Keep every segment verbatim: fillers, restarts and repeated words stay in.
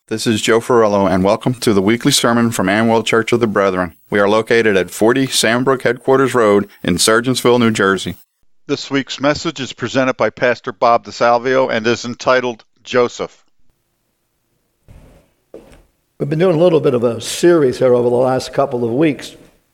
This is Joe Ferrello, and welcome to the weekly sermon from Amwell Church of the Brethren. We are located at forty Sandbrook Headquarters Road in Sergeantsville, New Jersey. This week's message is presented by Pastor Bob DeSalvio and is entitled Joseph. We've been doing a little bit of a series here over the last couple of weeks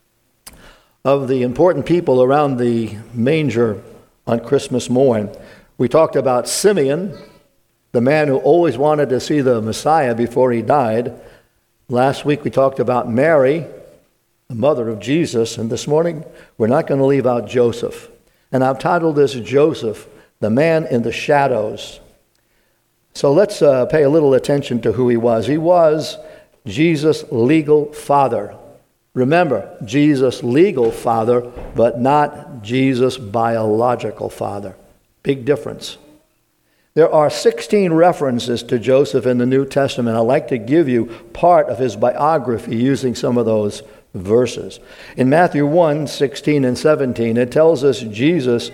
of the important people around the manger on Christmas morn. We talked about Simeon, the man who always wanted to see the Messiah before he died. Last week we talked about Mary, the mother of Jesus, and this morning we're not going to leave out Joseph. And I've titled this Joseph, the man in the shadows. So let's uh, pay a little attention to who he was. He was Jesus' legal father. Remember, Jesus' legal father, but not Jesus' biological father. Big difference. There are sixteen references to Joseph in the New Testament. I'd like to give you part of his biography using some of those verses. In Matthew one, sixteen and seventeen, it tells us Jesus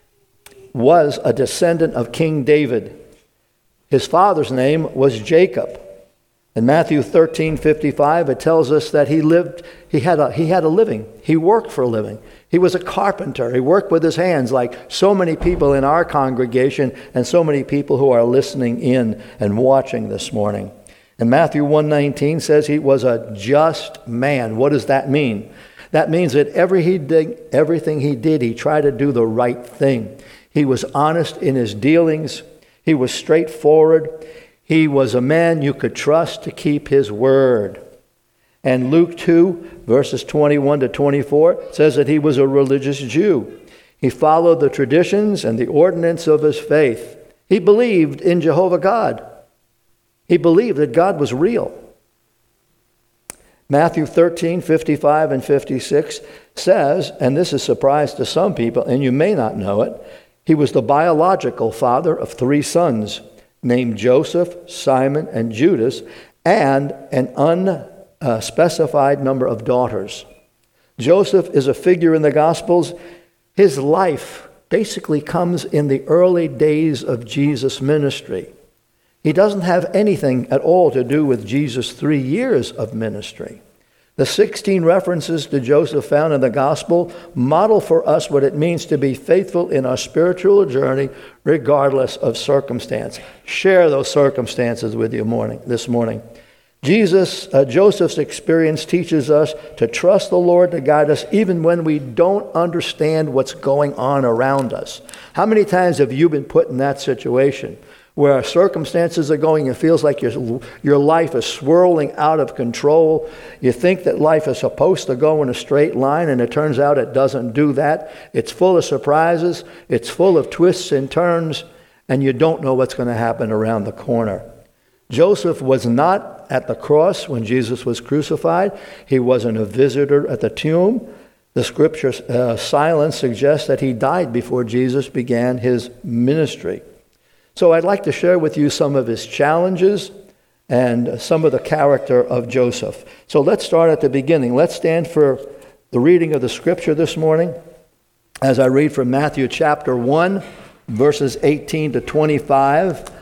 was a descendant of King David. His father's name was Jacob. In Matthew thirteen, fifty-five, it tells us that he lived, he had a, he had a living. He worked for a living. He was a carpenter. He worked with his hands like so many people in our congregation and so many people who are listening in and watching this morning. And Matthew one nineteen says he was a just man. What does that mean? That means that every he did, everything he did, he tried to do the right thing. He was honest in his dealings. He was straightforward. He was a man you could trust to keep his word. And Luke two, verses twenty-one to twenty-four, says that he was a religious Jew. He followed the traditions and the ordinance of his faith. He believed in Jehovah God. He believed that God was real. Matthew thirteen, fifty-five and fifty-six says, and this is a surprise to some people, and you may not know it, he was the biological father of three sons named Joseph, Simon, and Judas, and an unspecified number of daughters. Joseph is a figure in the Gospels. His life basically comes in the early days of Jesus' ministry. He doesn't have anything at all to do with Jesus' three years of ministry. The sixteen references to Joseph found in the gospel model for us what it means to be faithful in our spiritual journey regardless of circumstance. Share those circumstances with you morning, this morning. Jesus, uh, Joseph's experience teaches us to trust the Lord to guide us even when we don't understand what's going on around us. How many times have you been put in that situation where circumstances are going, it feels like your, your life is swirling out of control. You think that life is supposed to go in a straight line, and it turns out it doesn't do that. It's full of surprises. It's full of twists and turns, and you don't know what's going to happen around the corner. Joseph was not at the cross when Jesus was crucified. He wasn't a visitor at the tomb. The scripture uh, silence suggests that he died before Jesus began his ministry. So I'd like to share with you some of his challenges and some of the character of Joseph. So let's start at the beginning. Let's stand for the reading of the scripture this morning as I read from Matthew chapter one, verses eighteen to twenty-five.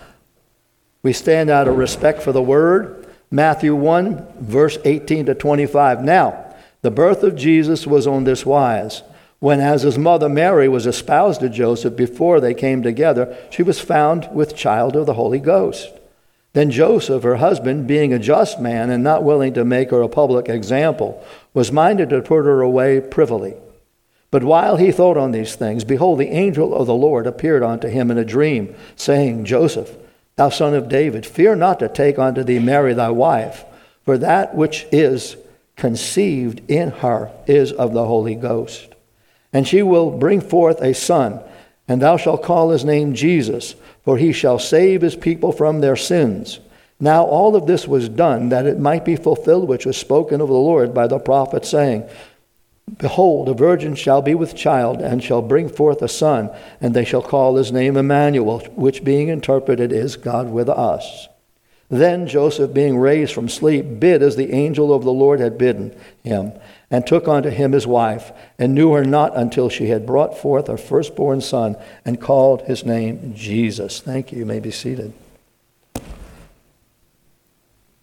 We stand out of respect for the word. Matthew one, verse eighteen to twenty-five. Now, the birth of Jesus was on this wise. When, as his mother Mary was espoused to Joseph before they came together, she was found with child of the Holy Ghost. Then Joseph, her husband, being a just man and not willing to make her a public example, was minded to put her away privily. But while he thought on these things, behold, the angel of the Lord appeared unto him in a dream, saying, Joseph, thou son of David, fear not to take unto thee Mary thy wife, for that which is conceived in her is of the Holy Ghost. And she will bring forth a son, and thou shalt call his name Jesus, for he shall save his people from their sins. Now all of this was done, that it might be fulfilled which was spoken of the Lord by the prophet, saying, Behold, a virgin shall be with child, and shall bring forth a son, and they shall call his name Emmanuel, which being interpreted is God with us. Then Joseph, being raised from sleep, did as the angel of the Lord had bidden him, and took unto him his wife, and knew her not until she had brought forth her firstborn son, and called his name Jesus. Thank you. You may be seated.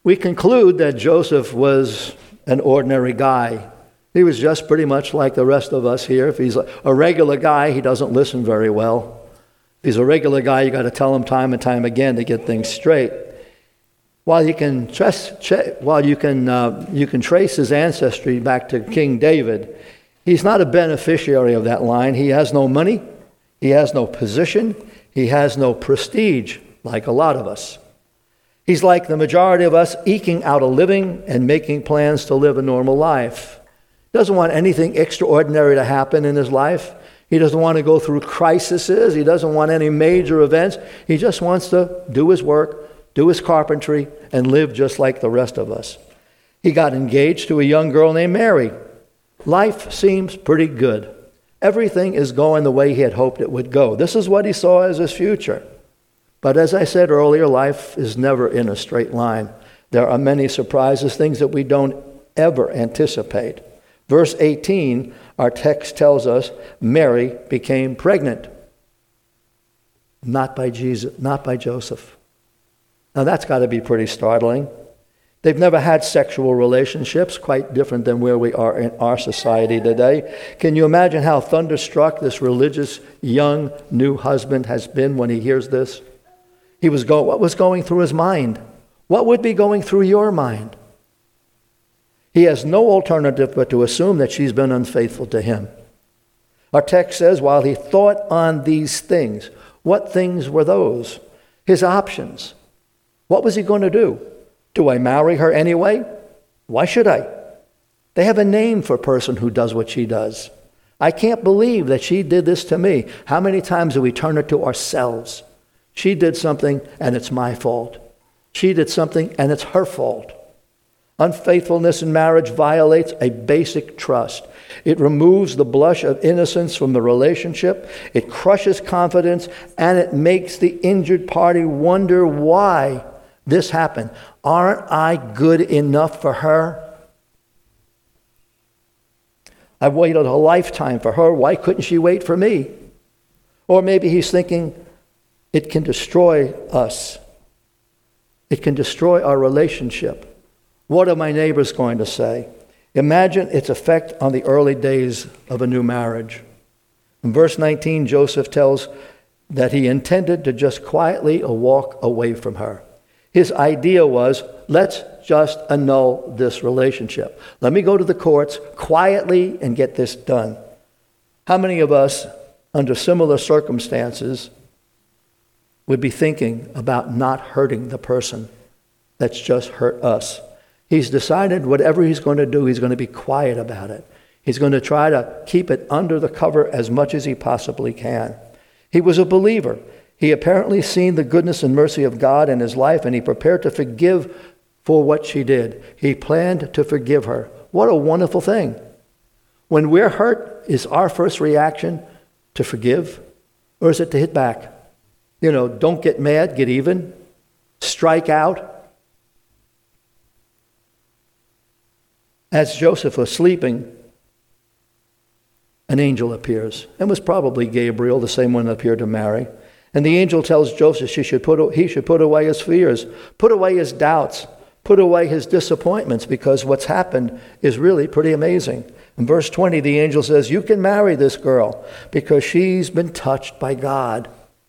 we conclude that Joseph was an ordinary guy. He was just pretty much like the rest of us here. If he's a regular guy, he doesn't listen very well. If he's a regular guy, you got to tell him time and time again to get things straight. While you can trace, while you can uh, you can trace his ancestry back to King David, he's not a beneficiary of that line. He has no money, he has no position, he has no prestige, like a lot of us. He's like the majority of us, eking out a living and making plans to live a normal life. He doesn't want anything extraordinary to happen in his life. He doesn't want to go through crises. He doesn't want any major events. He just wants to do his work, do his carpentry, and live just like the rest of us. He got engaged to a young girl named Mary. Life seems pretty good. Everything is going the way he had hoped it would go. This is what he saw as his future. But as I said earlier, life is never in a straight line. There are many surprises, things that we don't ever anticipate. Verse eighteen, our text tells us Mary became pregnant. Not by Jesus, not by Joseph. Now that's got to be pretty startling. They've never had sexual relationships, quite different than where we are in our society today. Can you imagine how thunderstruck this religious young new husband has been when he hears this? He was go- what was going through his mind? What would be going through your mind? He has no alternative but to assume that she's been unfaithful to him. Our text says, while he thought on these things, what things were those? His options. What was he going to do? Do I marry her anyway? Why should I? They have a name for a person who does what she does. I can't believe that she did this to me. How many times do we turn it to ourselves? She did something and it's my fault. She did something and it's her fault. Unfaithfulness in marriage violates a basic trust. It removes the blush of innocence from the relationship. It crushes confidence, and it makes the injured party wonder why this happened. Aren't I good enough for her? I've waited a lifetime for her. Why couldn't she wait for me? Or maybe he's thinking, it can destroy us. It can destroy our relationship. What are my neighbors going to say? Imagine its effect on the early days of a new marriage. In verse nineteen, Joseph tells that he intended to just quietly walk away from her. His idea was, let's just annul this relationship. Let me go to the courts quietly and get this done. How many of us, under similar circumstances, would be thinking about not hurting the person that's just hurt us? He's decided whatever he's going to do, he's going to be quiet about it. He's going to try to keep it under the cover as much as he possibly can. He was a believer. He apparently seen the goodness and mercy of God in his life, and he prepared to forgive for what she did. He planned to forgive her. What a wonderful thing. When we're hurt, is our first reaction to forgive, or is it to hit back? You know, don't get mad, get even, strike out. As Joseph was sleeping, an angel appears. It was probably Gabriel, the same one that appeared to Mary. And the angel tells Joseph she should put, he should put away his fears, put away his doubts, put away his disappointments, because what's happened is really pretty amazing. In verse twenty, the angel says, you can marry this girl because she's been touched by God.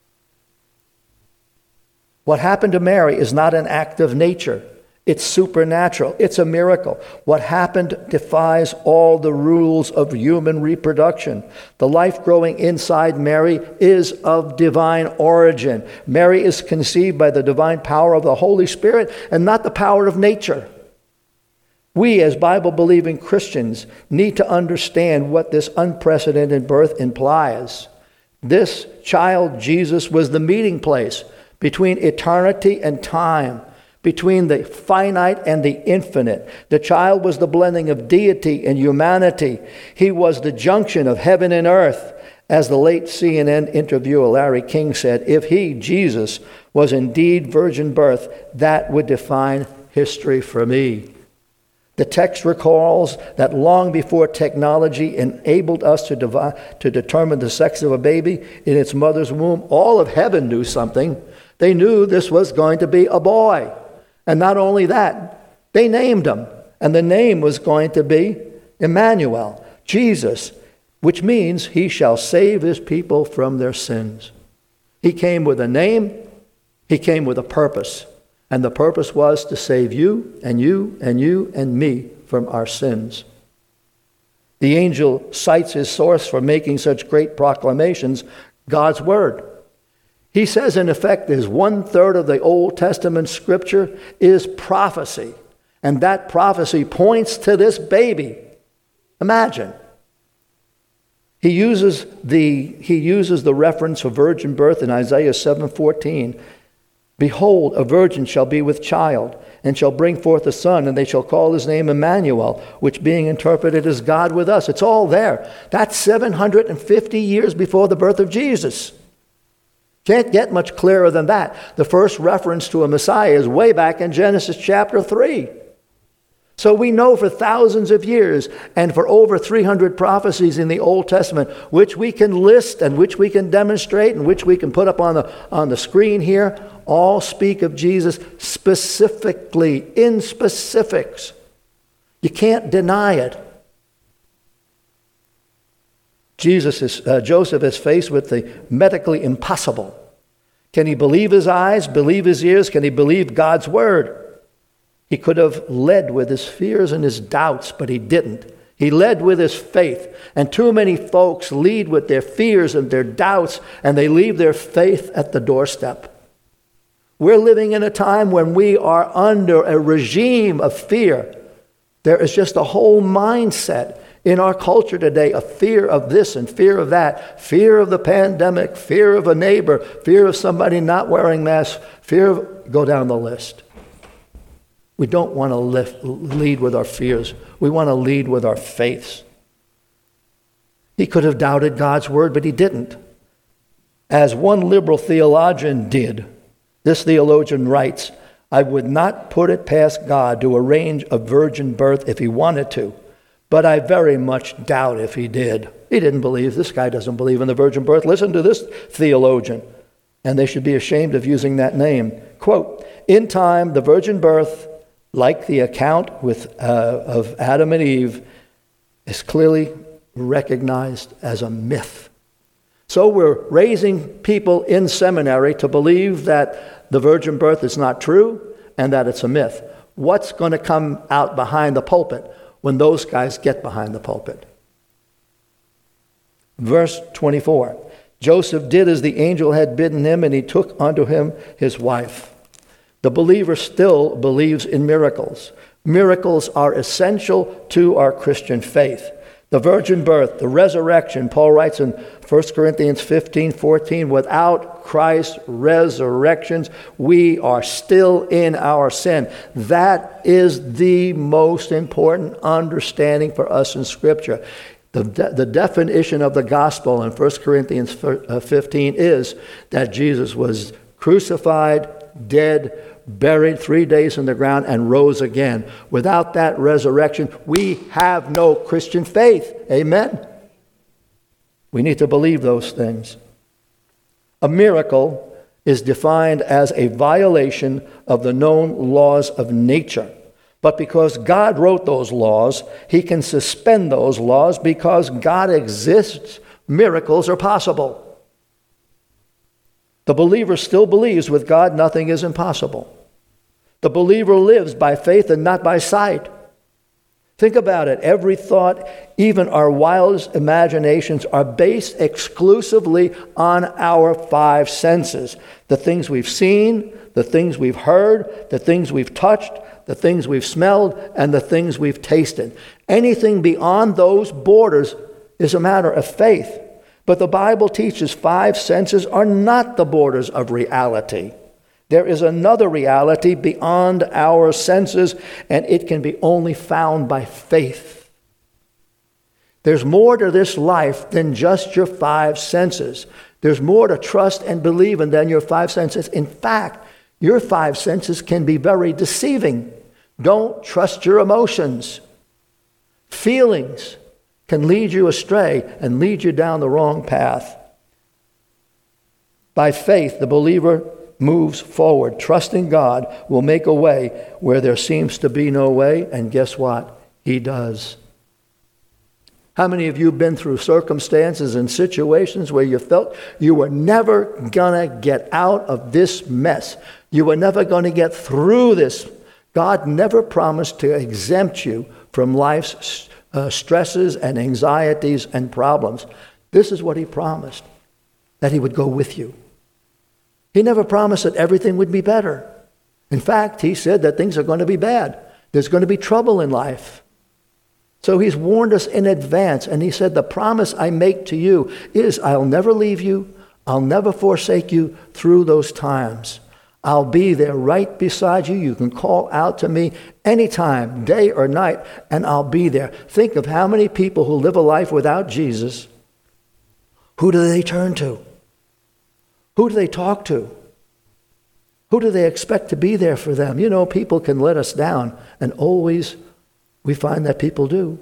What happened to Mary is not an act of nature. It's supernatural. It's a miracle. What happened defies all the rules of human reproduction. The life growing inside Mary is of divine origin. Mary is conceived by the divine power of the Holy Spirit and not the power of nature. We, as Bible-believing Christians, need to understand what this unprecedented birth implies. This child, Jesus, was the meeting place between eternity and time, between the finite and the infinite. The child was the blending of deity and humanity. He was the junction of heaven and earth. As the late C N N interviewer Larry King said, if he, Jesus, was indeed virgin birth, that would define history for me. The text recalls that long before technology enabled us to, devi- to determine the sex of a baby in its mother's womb, all of heaven knew something. They knew this was going to be a boy. And not only that, they named him. And the name was going to be Emmanuel, Jesus, which means he shall save his people from their sins. He came with a name. He came with a purpose. And the purpose was to save you and you and you and me from our sins. The angel cites his source for making such great proclamations, God's word. He says, in effect, is one-third of the Old Testament scripture is prophecy. And that prophecy points to this baby. Imagine. He uses the, he uses the reference for virgin birth in Isaiah seven fourteen. Behold, a virgin shall be with child, and shall bring forth a son, and they shall call his name Emmanuel, which being interpreted as God with us. It's all there. That's seven hundred fifty years before the birth of Jesus. Can't get much clearer than that. The first reference to a Messiah is way back in Genesis chapter three. So we know for thousands of years and for over three hundred prophecies in the Old Testament, which we can list and which we can demonstrate and which we can put up on the, on the screen here, all speak of Jesus specifically, in specifics. You can't deny it. Jesus is, uh, Joseph is faced with the medically impossible. Can he believe his eyes, believe his ears? Can he believe God's word? He could have led with his fears and his doubts, but he didn't. He led with his faith. And too many folks lead with their fears and their doubts, and they leave their faith at the doorstep. We're living in a time when we are under a regime of fear. There is just a whole mindset in our culture today of fear of this and fear of that, fear of the pandemic, fear of a neighbor, fear of somebody not wearing masks, fear of, go down the list. We don't want to lift, lead with our fears. We want to lead with our faiths. He could have doubted God's word, but he didn't. As one liberal theologian did, this theologian writes, I would not put it past God to arrange a virgin birth if he wanted to, but I very much doubt if he did. He didn't believe. This guy doesn't believe in the virgin birth. Listen to this theologian, and they should be ashamed of using that name. Quote, in time, the virgin birth, like the account with uh, of Adam and Eve, is clearly recognized as a myth. So we're raising people in seminary to believe that the virgin birth is not true and that it's a myth. What's going to come out behind the pulpit when those guys get behind the pulpit? Verse twenty-four, Joseph did as the angel had bidden him, and he took unto him his wife. The believer still believes in miracles. Miracles are essential to our Christian faith. The virgin birth, the resurrection, Paul writes in First Corinthians fifteen fourteen, without Christ's resurrections, we are still in our sin. That is the most important understanding for us in Scripture. The, de- the definition of the gospel in First Corinthians fifteen is that Jesus was crucified, dead, buried three days in the ground, and rose again. Without that resurrection, we have no Christian faith. Amen? We need to believe those things. A miracle is defined as a violation of the known laws of nature. But because God wrote those laws, he can suspend those laws. Because God exists, miracles are possible. The believer still believes with God nothing is impossible. The believer lives by faith and not by sight. Think about it. Every thought, even our wildest imaginations, are based exclusively on our five senses. The things we've seen, the things we've heard, the things we've touched, the things we've smelled, and the things we've tasted. Anything beyond those borders is a matter of faith. But the Bible teaches five senses are not the borders of reality. There is another reality beyond our senses, and it can be only found by faith. There's more to this life than just your five senses. There's more to trust and believe in than your five senses. In fact, your five senses can be very deceiving. Don't trust your emotions. Feelings can lead you astray and lead you down the wrong path. By faith, the believer moves forward, trusting God will make a way where there seems to be no way, and guess what? He does. How many of you have been through circumstances and situations where you felt you were never going to get out of this mess? You were never going to get through this. God never promised to exempt you from life's uh, stresses and anxieties and problems. This is what he promised, that he would go with you. He never promised that everything would be better. In fact, he said that things are going to be bad. There's going to be trouble in life. So he's warned us in advance, and he said, the promise I make to you is I'll never leave you, I'll never forsake you through those times. I'll be there right beside you. You can call out to me anytime, day or night, and I'll be there. Think of how many people who live a life without Jesus, who do they turn to? Who do they talk to? Who do they expect to be there for them? You know, people can let us down, and always we find that people do.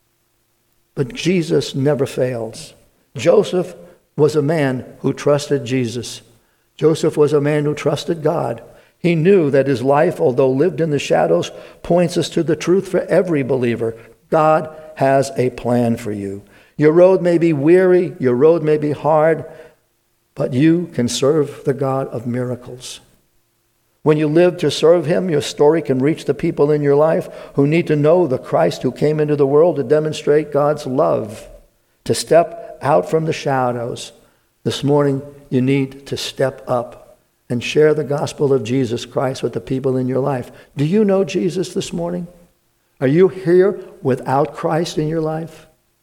But Jesus never fails. Joseph was a man who trusted Jesus. Joseph was a man who trusted God. He knew that his life, although lived in the shadows, points us to the truth for every believer. God has a plan for you. Your road may be weary, your road may be hard, but you can serve the God of miracles. When you live to serve him, your story can reach the people in your life who need to know the Christ who came into the world to demonstrate God's love, to step out from the shadows. This morning, you need to step up and share the gospel of Jesus Christ with the people in your life. Do you know Jesus this morning? Are you here without Christ in your life?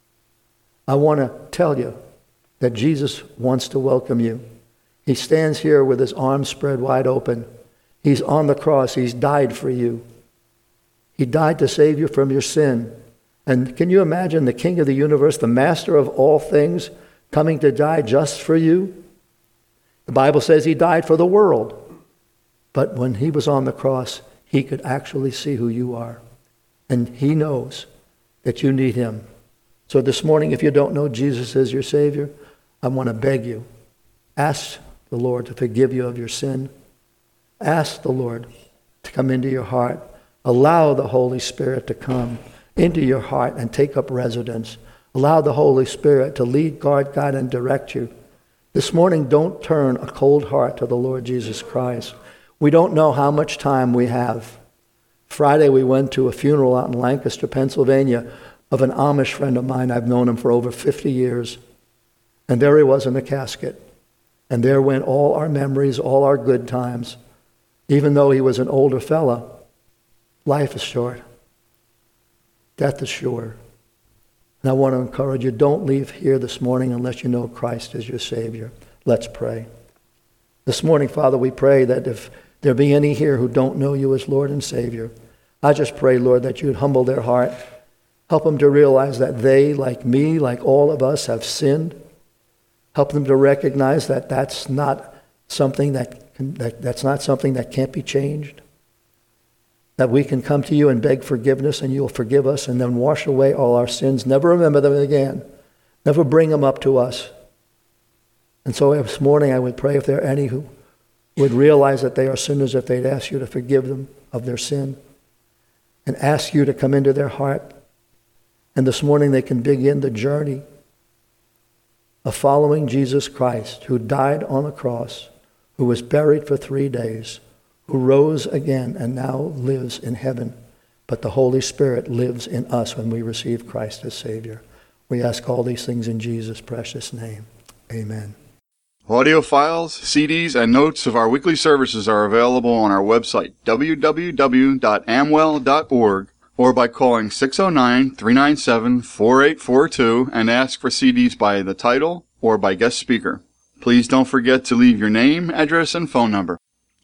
I want to tell you that Jesus wants to welcome you. He stands here with his arms spread wide open. He's on the cross. He's died for you. He died to save you from your sin. And can you imagine the King of the universe, the master of all things, coming to die just for you? The Bible says he died for the world. But when he was on the cross, he could actually see who you are. And he knows that you need him. So this morning, if you don't know Jesus as your Savior, I want to beg you, ask the Lord to forgive you of your sin. Ask the Lord to come into your heart. Allow the Holy Spirit to come into your heart and take up residence. Allow the Holy Spirit to lead, guard, guide, and direct you. This morning, don't turn a cold heart to the Lord Jesus Christ. We don't know how much time we have. Friday, we went to a funeral out in Lancaster, Pennsylvania, of an Amish friend of mine. I've known him for over fifty years. And there he was in the casket. And there went all our memories, all our good times. Even though he was an older fella, life is short. Death is sure. And I want to encourage you, don't leave here this morning unless you know Christ as your Savior. Let's pray. This morning, Father, we pray that if there be any here who don't know you as Lord and Savior, I just pray, Lord, that you'd humble their heart. Help them to realize that they, like me, like all of us, have sinned. Help them to recognize that that's not something that, can, that that's not something that can't be changed. That we can come to you and beg forgiveness, and you'll forgive us and then wash away all our sins. Never remember them again. Never bring them up to us. And so this morning I would pray if there are any who would realize that they are sinners, if they'd ask you to forgive them of their sin and ask you to come into their heart. And this morning they can begin the journey of following Jesus Christ, who died on the cross, who was buried for three days, who rose again and now lives in heaven. But the Holy Spirit lives in us when we receive Christ as Savior. We ask all these things in Jesus' precious name. Amen. Audio files, C Ds, and notes of our weekly services are available on our website, w w w dot amwell dot org, or by calling six oh nine, three nine seven, four eight four two and ask for C Ds by the title or by guest speaker. Please don't forget to leave your name, address, and phone number.